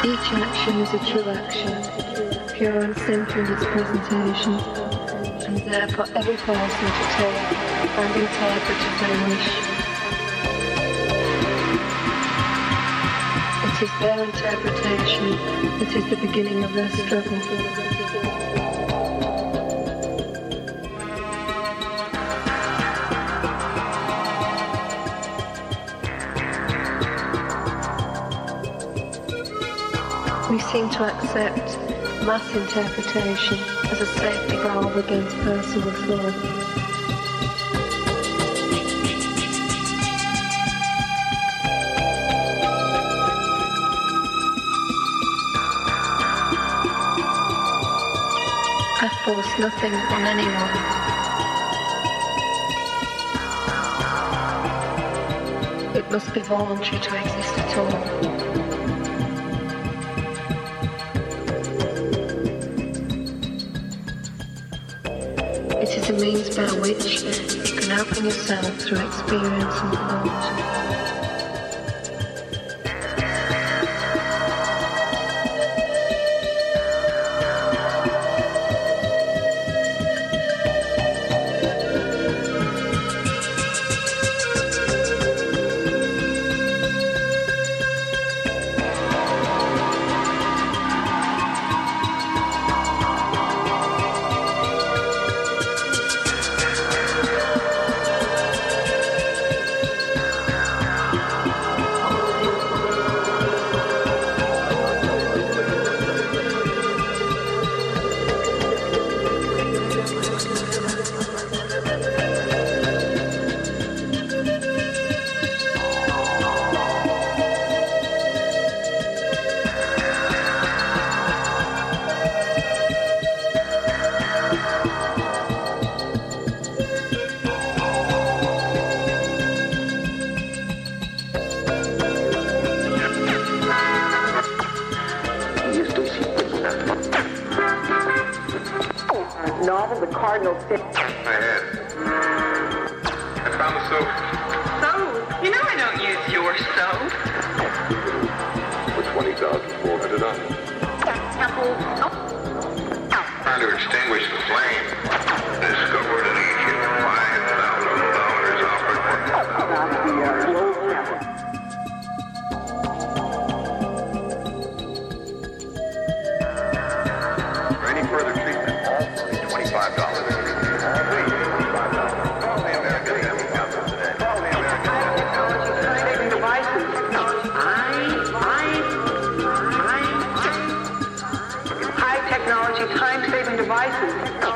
Each action is a true action, pure and simple in its presentation, and there for every person to take and interpret as they wish. It is their interpretation that is the beginning of their struggle. We seem to accept mass interpretation as a safety valve against personal thought. I force nothing on anyone. It must be voluntary to exist at all. It is a means by which you can open yourself through experience and thought. Novel, The Cardinal Fit. I had. I found the soap. Soap? You know I don't use your soap. For $20,400. Trying to extinguish the flame. Discovered an Egypt $5,000 offered for For any further treatment, all $25. Time-saving devices.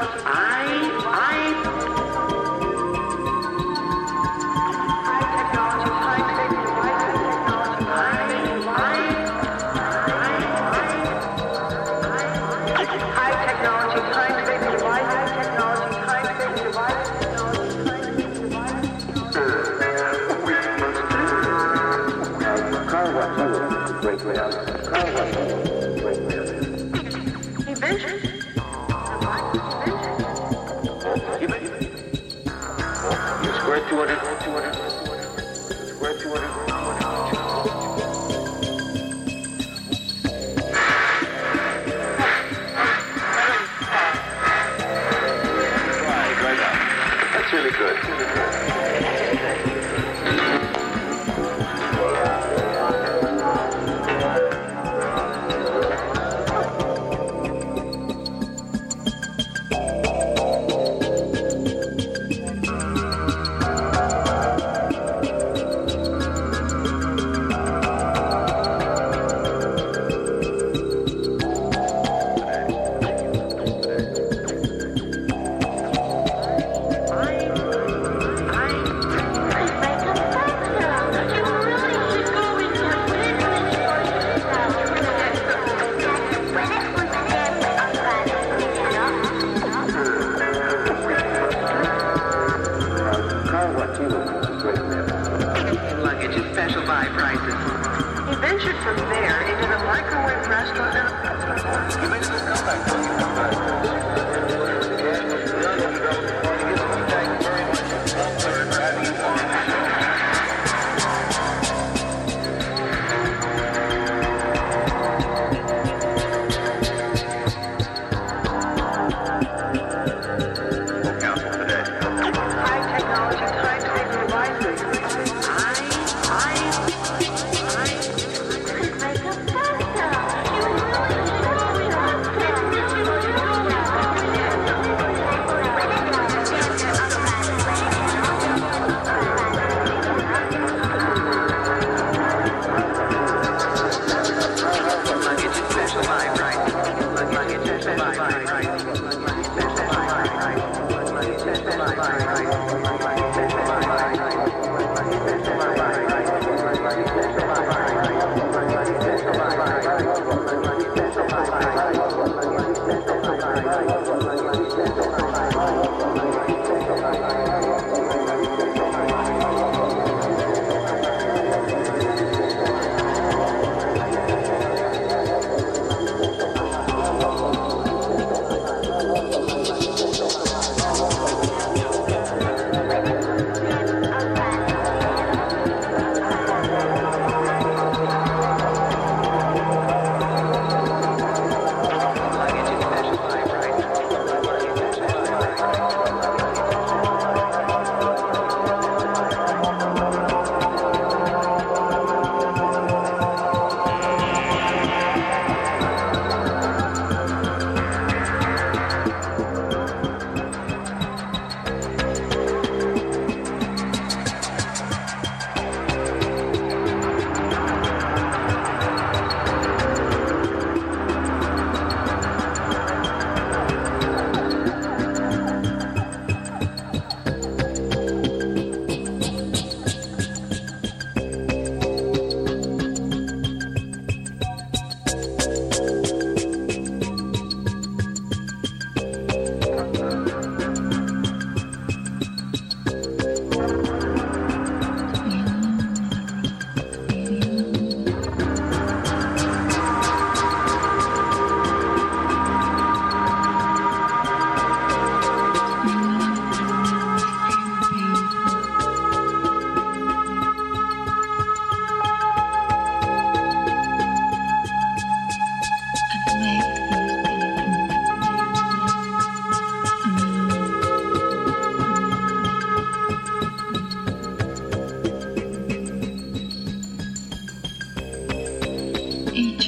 That's really good.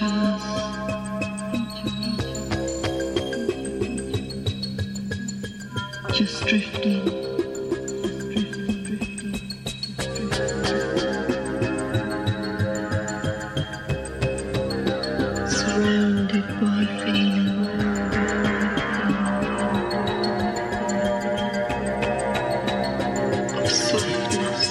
Just drifting. Surrounded by feeling. Of softness.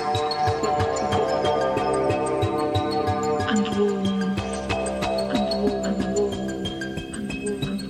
And warmth. And warmth. And warmth. And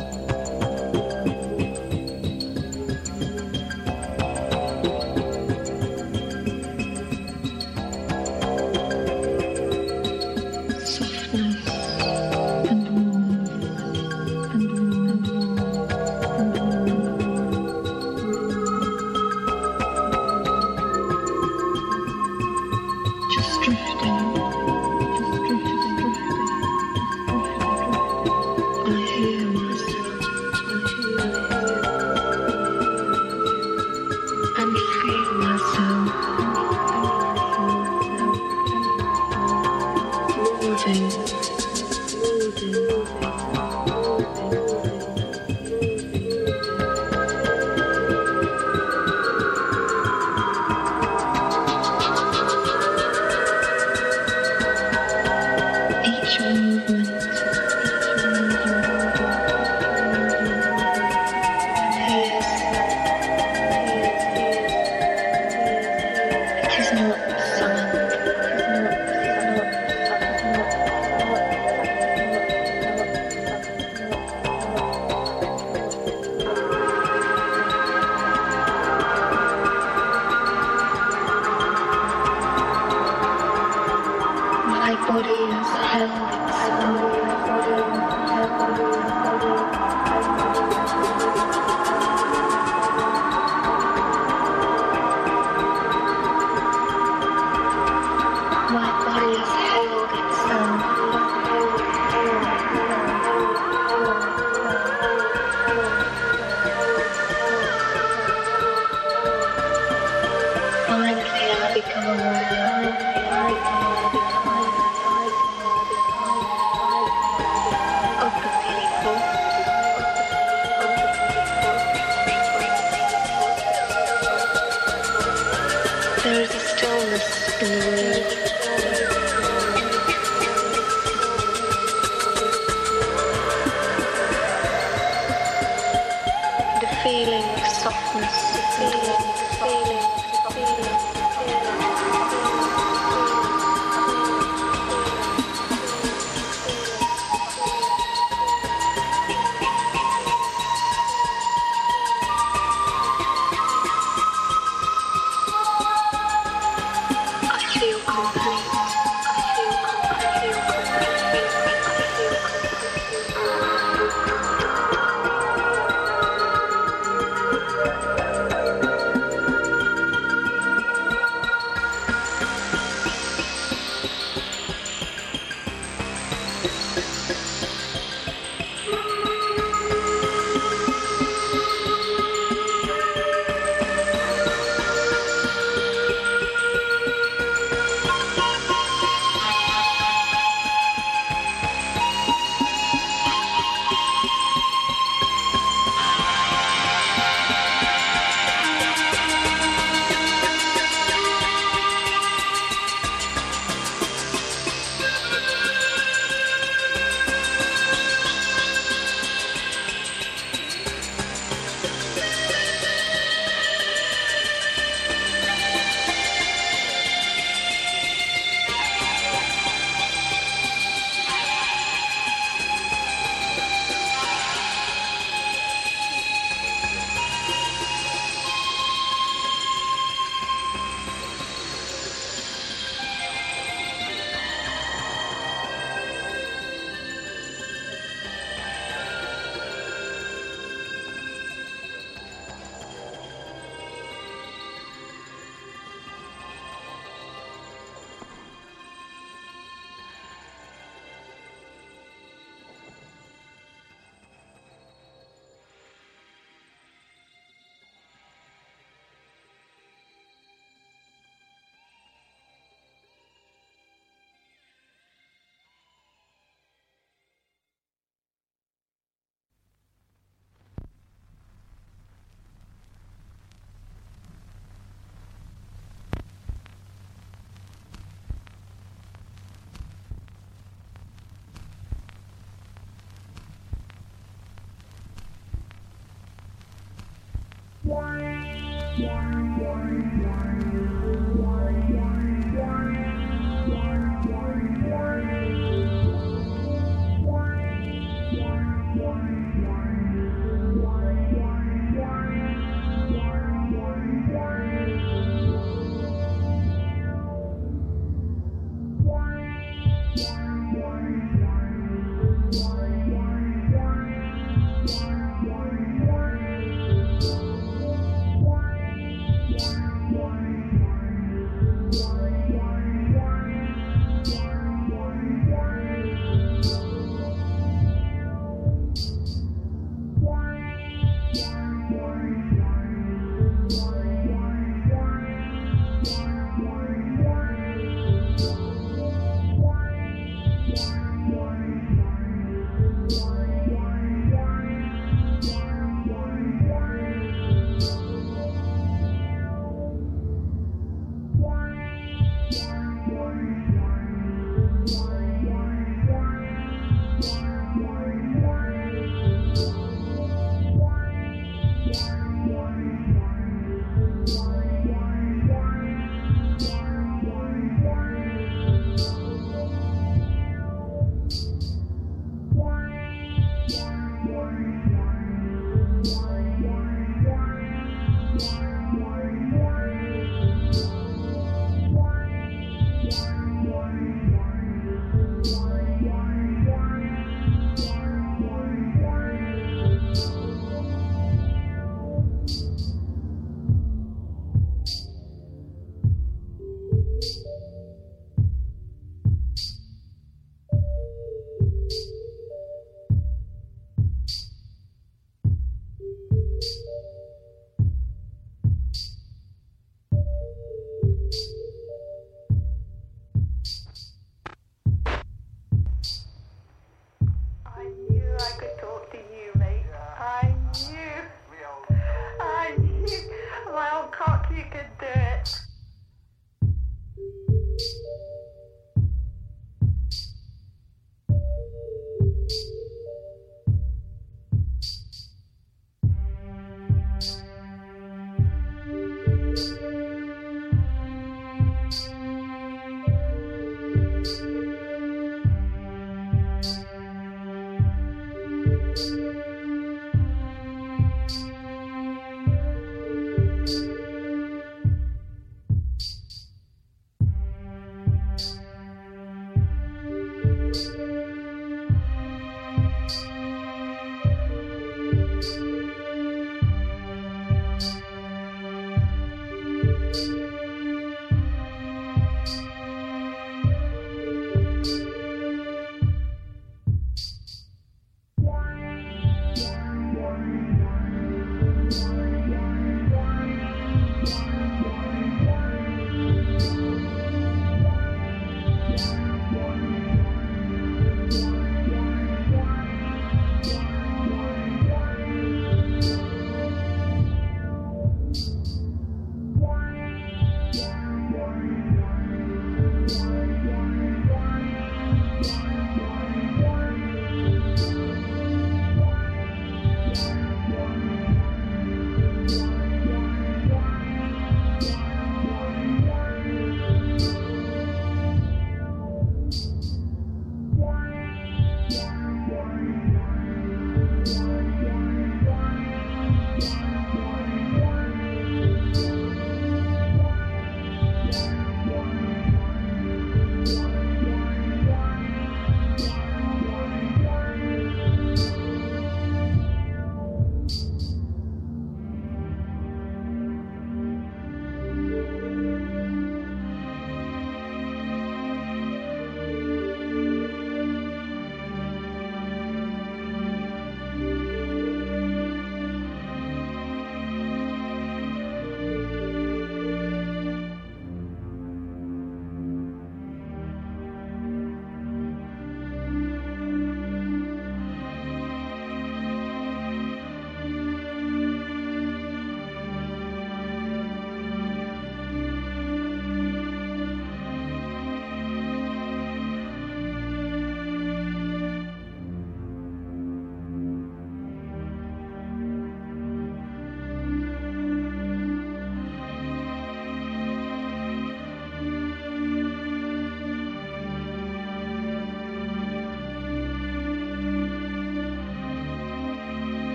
there is a stillness in the world. And a feeling of softness. I feel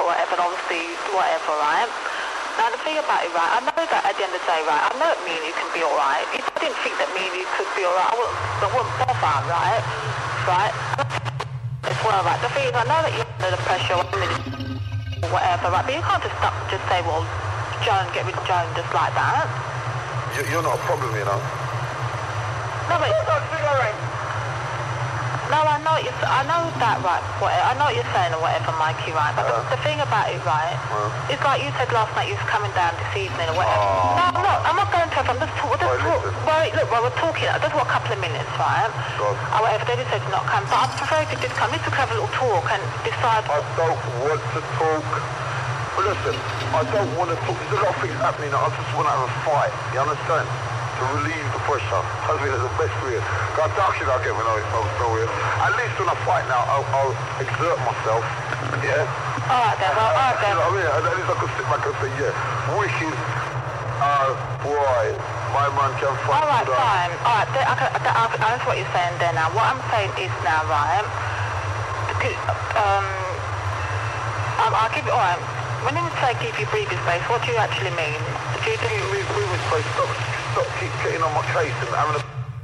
or whatever, and obviously whatever, right? Now the thing about it, right, I know that at the end of the day, right, I know that me and you can be alright. If I didn't think that me and you could be alright, I wouldn't bother, right? Right? As well, right? The thing is, I know that you're under the pressure, or whatever, right? But you can't just say, well, Joan, get rid of Joan just like that. You're not a problem, you know. No, but no, I know I know that, right? I know what you're saying or whatever, Mikey, right? But the thing about it, right? It's like you said last night, you was coming down this evening or whatever. No, I'm not going to. I'm just talking. Look, while we're talking, just what, a couple of minutes, right? Or whatever. They just said not come, but I prefer if you did come. Just to have a little talk and decide. I don't want to talk. But listen, I don't want to talk. There's a lot of things happening. I just want to have a fight. You understand? To relieve the pressure. I think that's the best way. Because dark shit I get when I'm nowhere. At least when I fight now, I'll exert myself. Yeah? Alright then, well, alright then. You know what I mean? At least I can sit back and say, yeah, wicked, boy, my man can fight. Alright, fine. Alright, that's what you're saying there now. What I'm saying is now, right, I'll give it, alright. When you say give you breathing space, what do you actually mean? Do you think breathing space? Stop keep getting on my case and having a...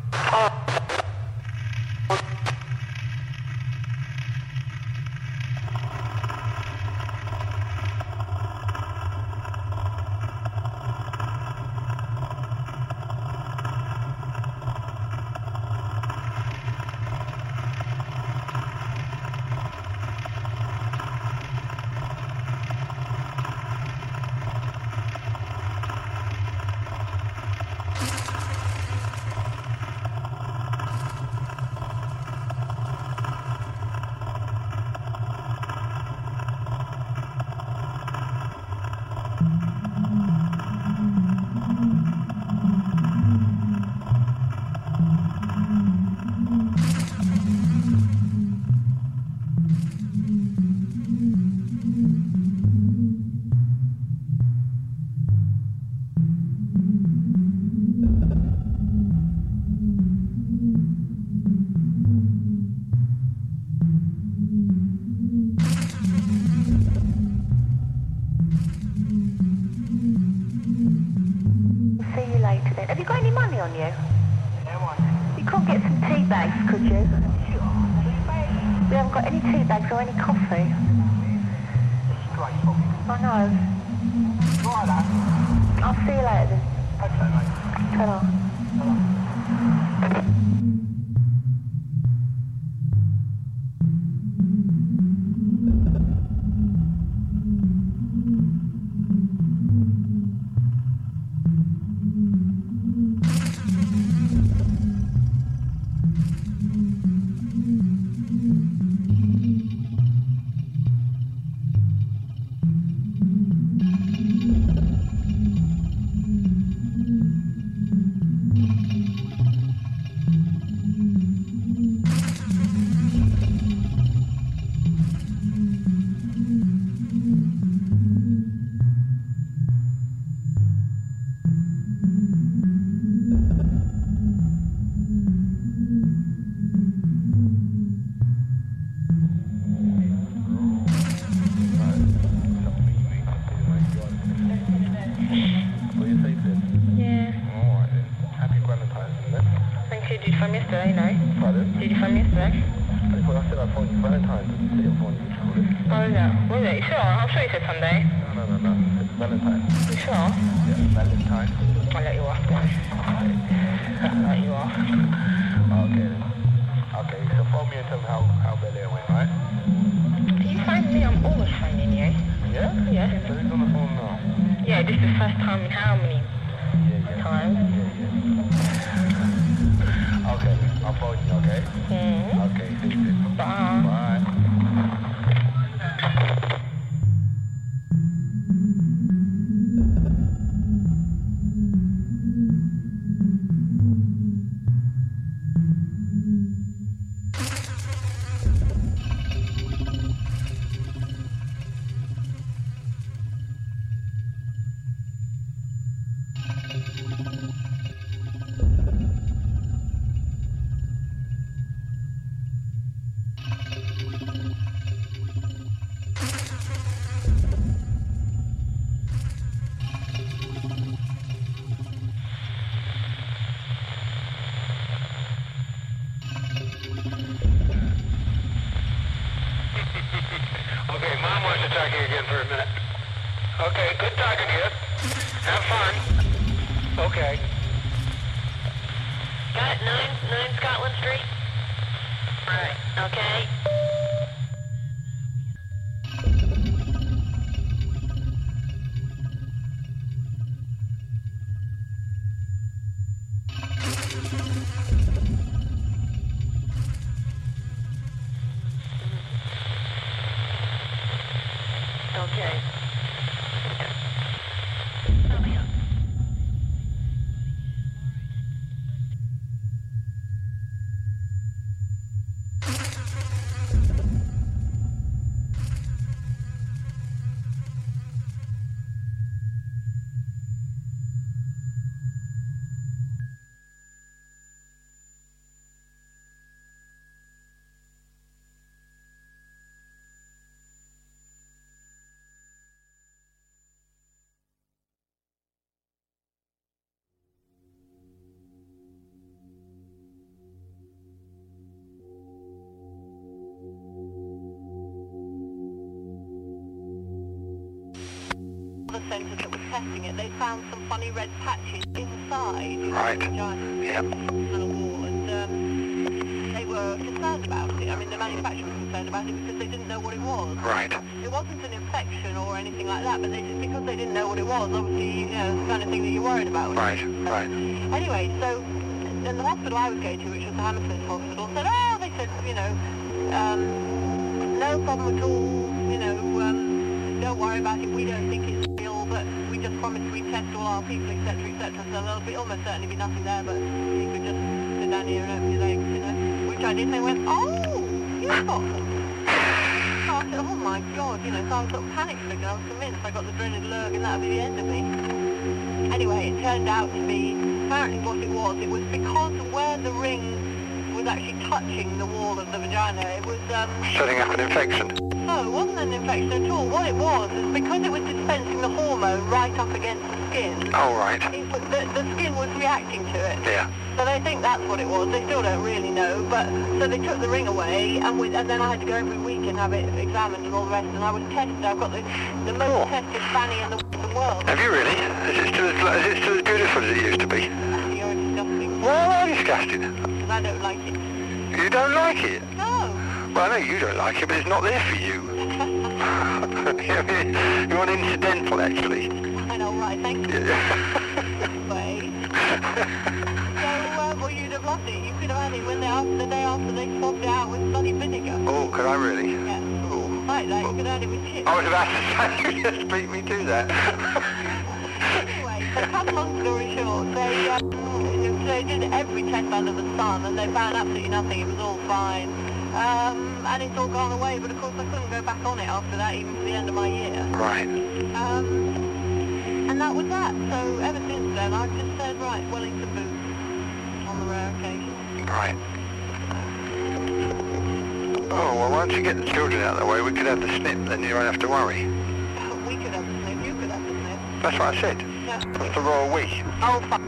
on you? You couldn't get some tea bags, could you? We haven't got any tea bags or any coffee. I know. I'll see you later then. Okay, mate. Ta-ra. Okay, Mom wants to talk to you again for a minute. Okay, good talking to you. Have fun. Okay. Got it, 9 Scotland Street? Right, okay. Okay. The centre that was testing it, they found some funny red patches inside Right. the giant Yep. panel wall, and they were concerned about it. I mean, the manufacturer was concerned about it because they didn't know what it was. Right. It wasn't an infection or anything like that, but because they didn't know what it was, obviously, you know, it's the kind of thing that you're worried about. Right. Right. Anyway, so, and the hospital I was going to, which was the Hammersmith Hospital, said, oh, they said, you know, no problem at all, you know, don't worry about it, we don't think it's real, but we just promised we'd test all our people, etc., etc., so there'll be almost certainly be nothing there, but you could just sit down here and open your legs, you know, which I did, and they went, oh, you've got them. So I said, oh my God, you know, so I was sort of panic-stricken, I was convinced I got the dreaded lurg and that would be the end of me. Anyway, it turned out to be, apparently what it was because where the ring was actually touching the wall of the vagina, it was, Setting up an infection. no, it wasn't an infection at all. What it was is because it was dispensing the hormone right up against the skin, Oh, right. the skin was reacting to it. Yeah. So they think that's what it was. They still don't really know, but so they took the ring away, and then I had to go every week and have it examined and all the rest, and I was tested. I've got the most tested fanny in the Western world. Have you really? Is it still as beautiful as it used to be? You're disgusting. Well, disgusting. Because I don't like it. You don't like it? No. Well, I know you don't like it, but it's not there for you. You're an incidental, actually. I know, right, thank you. Anyway. So, well, you'd have loved it. You could have had it the day after they swabbed it out with bloody vinegar. Oh, could I really? Yeah. Oh. Like that, you could have had it with chips. I was about to say, you just beat me to that. Anyway, so cut long story short, they did every test under the sun and they found absolutely nothing. It was all fine. And it's all gone away, but of course I couldn't go back on it after that, even to the end of my year. Right. And that was that. So ever since then, I've just said, right, Wellington boots on the rare occasion. Right. Oh, well, once you get the children out of the way, we could have the snip, then you won't have to worry. We could have the snip, you could have the snip. That's what I said. Yeah. That's the royal we. Oh, fuck.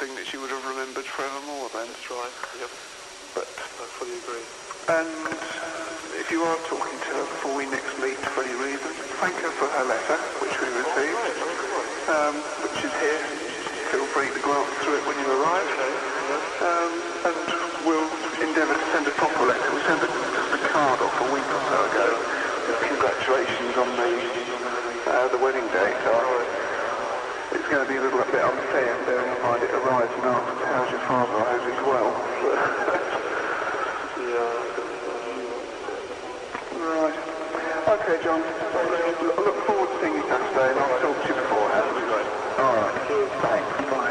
thing that she would have remembered forevermore then. That's right, yep. But I fully agree. And if you are talking to her before we next meet for any reason, thank her for her letter, which we received, which is here. Feel free to glance through it when you arrive. And we'll endeavour to send a proper letter. We sent just a card off a week or so ago. Congratulations on the wedding date. It's going to be a little bit unfair, bearing in mind it arrives and asks, how's your father? I hope he's well. Right. Okay, John. I look forward to seeing you Saturday, and I'll talk to you beforehand. All right. Thanks. Bye.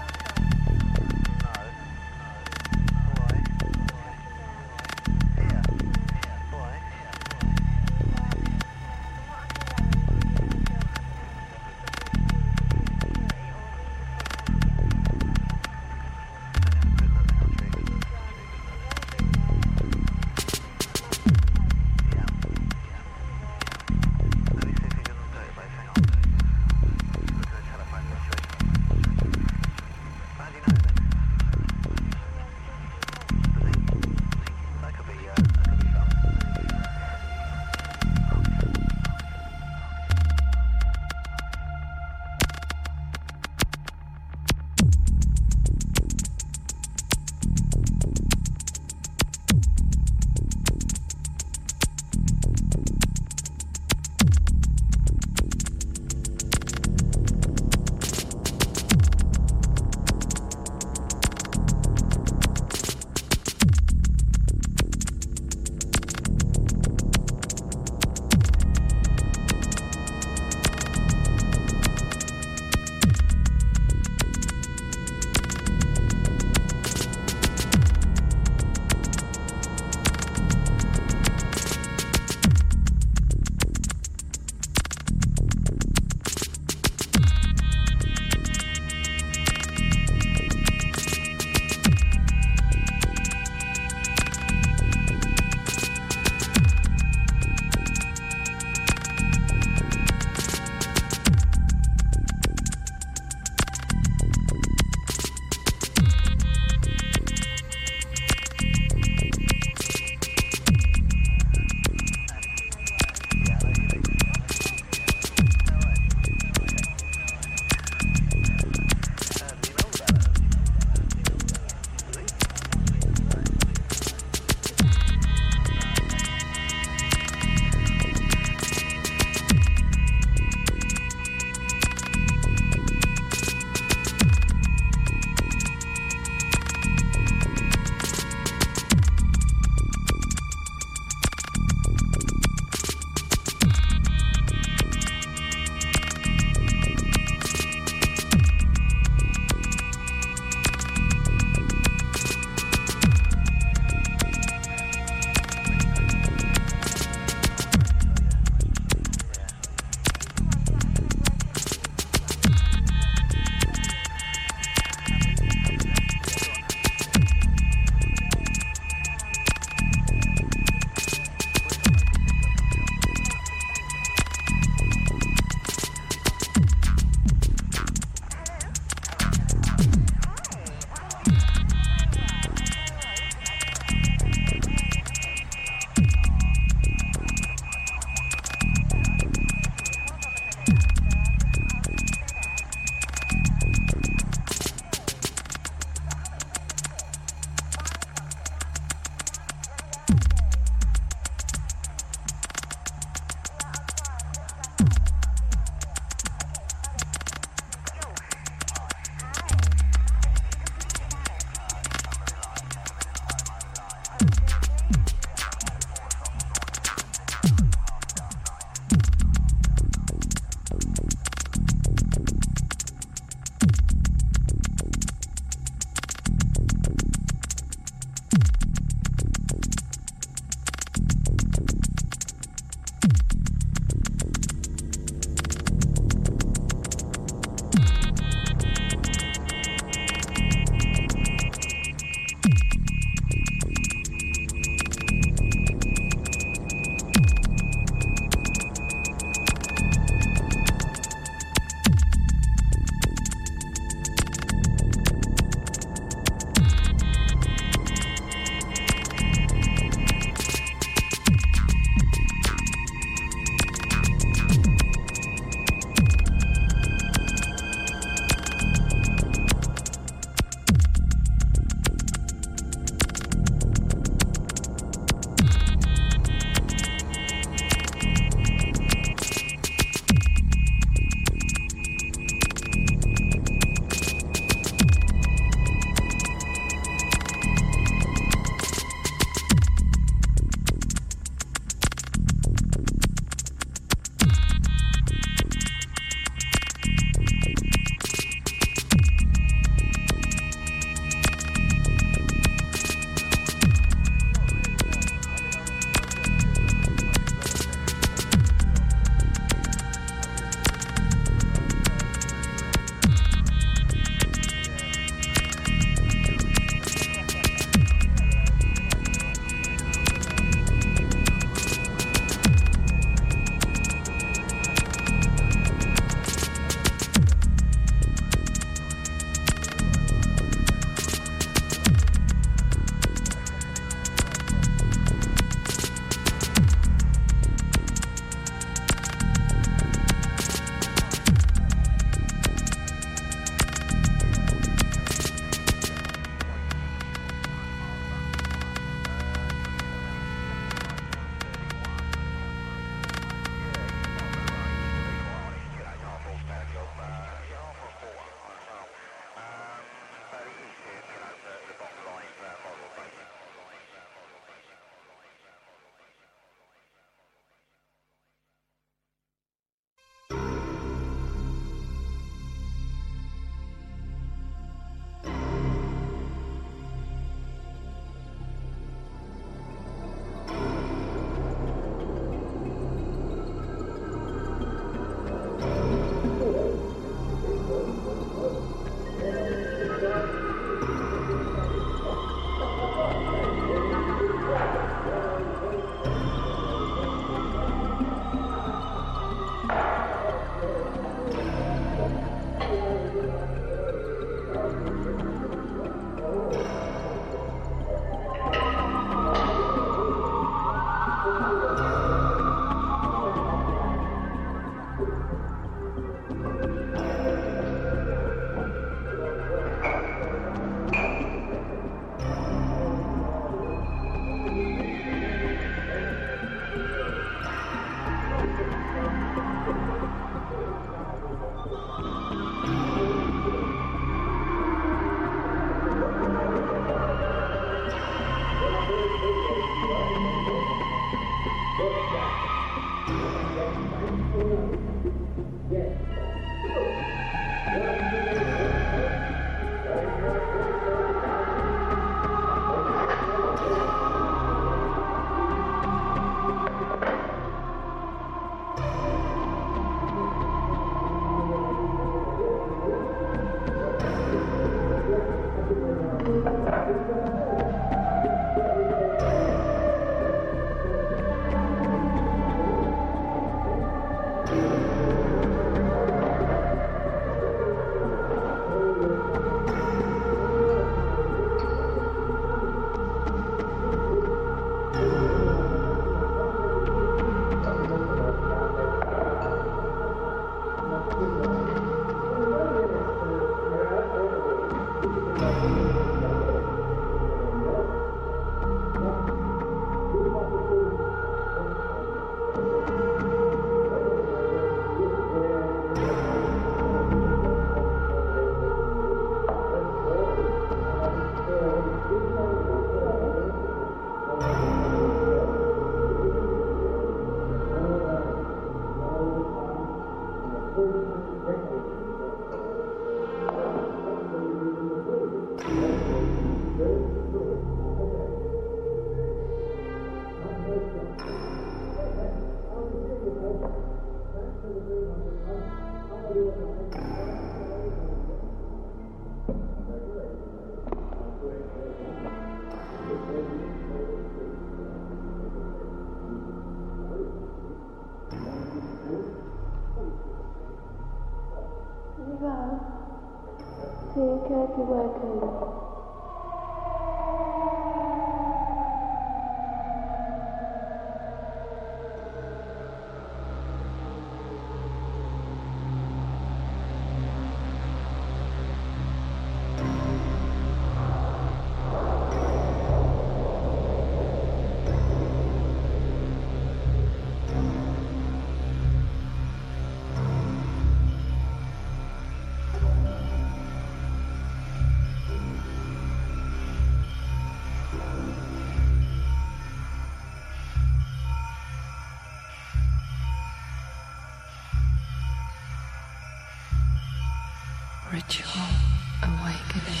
Ritual awakening.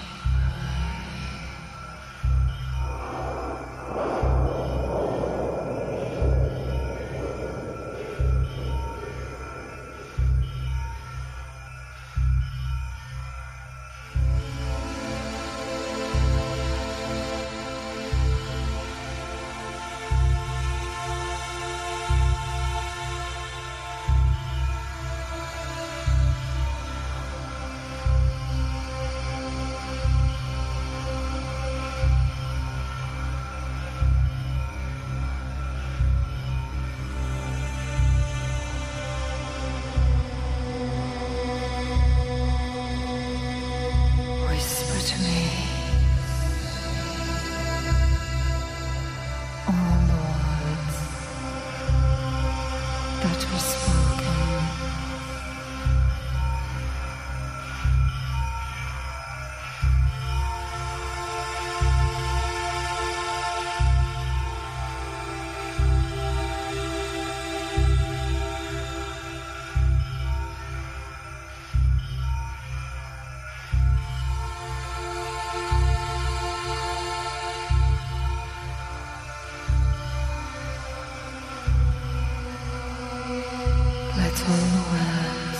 Let all the words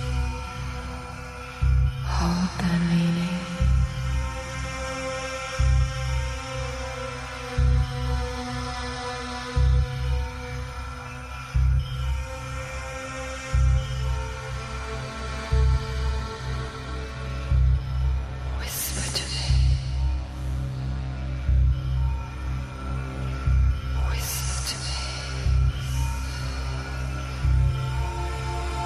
hold their meaning. Whisper to me. Whisper to me.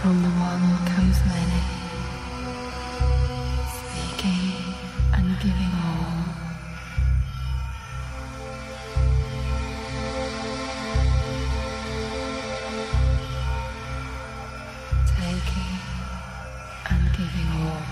From the one comes many, speaking and giving all. Taking and giving all.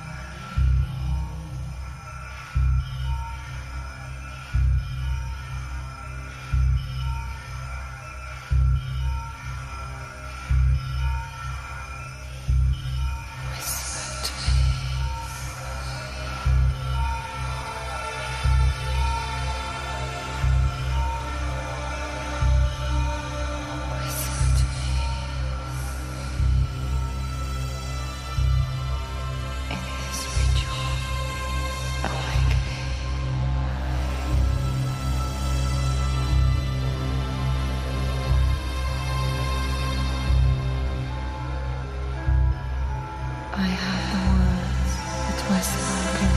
I have the words that were spoken.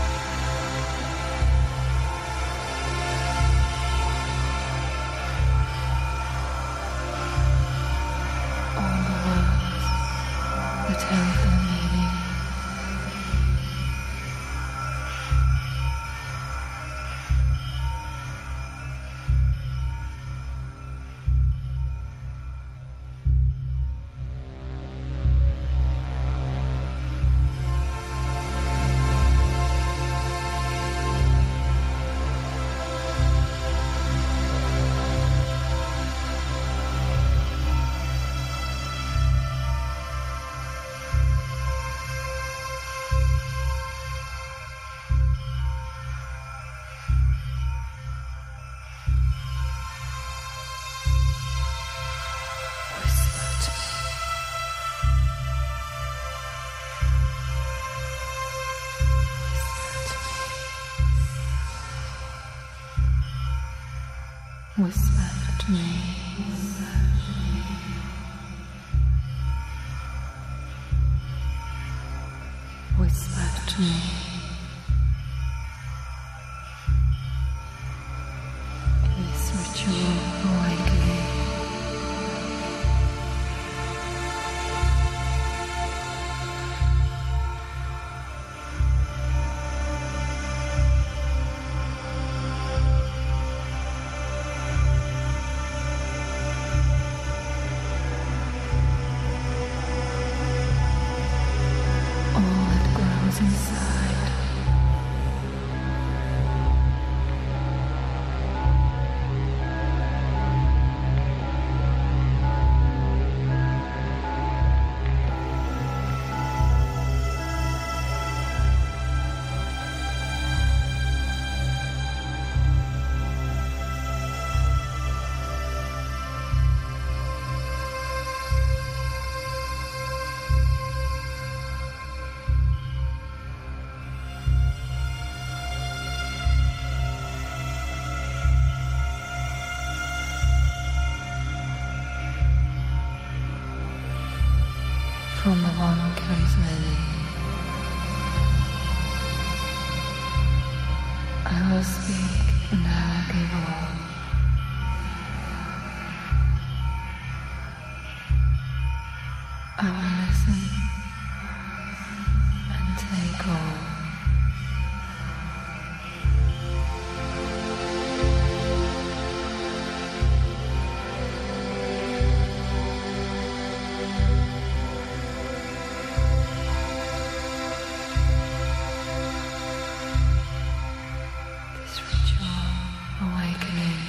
All the words that held their meaning. Whisper to me. Whisper to me. In this ritual awakening. Inside. From the one comes many. I will speak and I will give all. I will listen and take all. Awakening.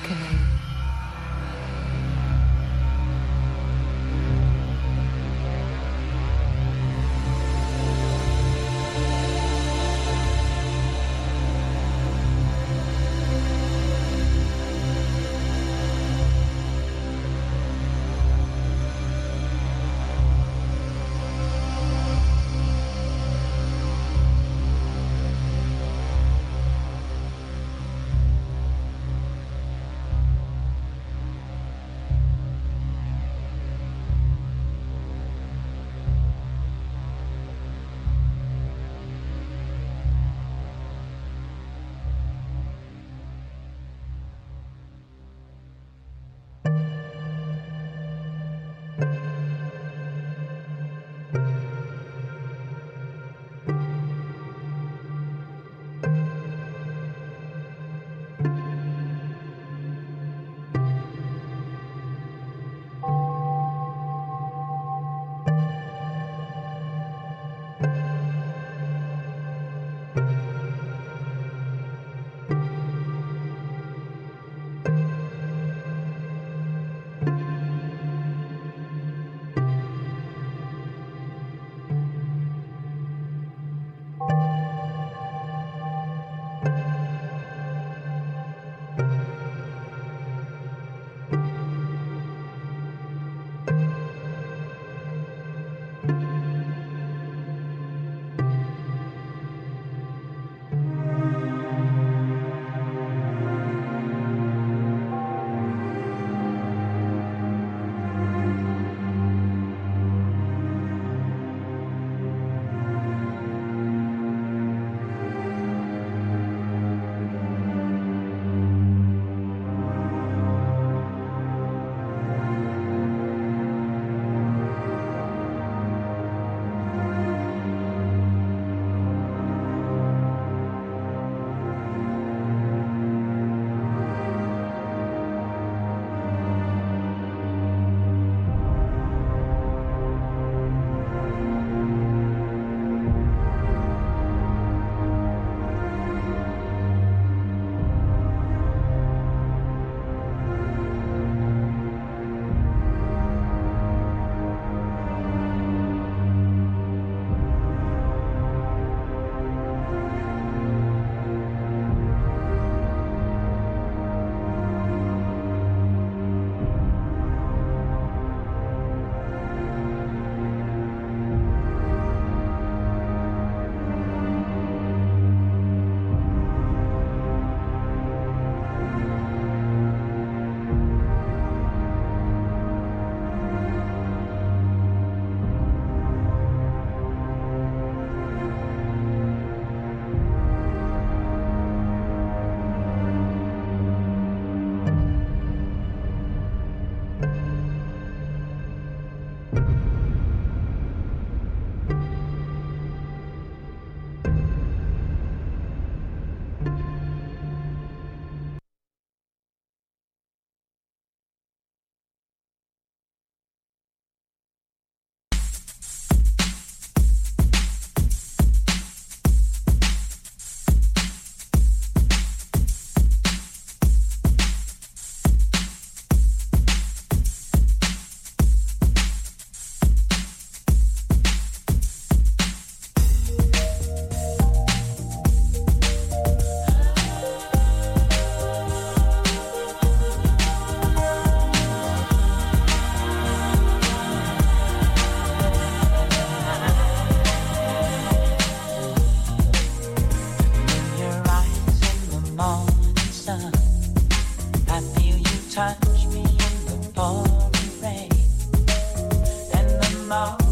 reckoning. touch me in the pouring rain, and the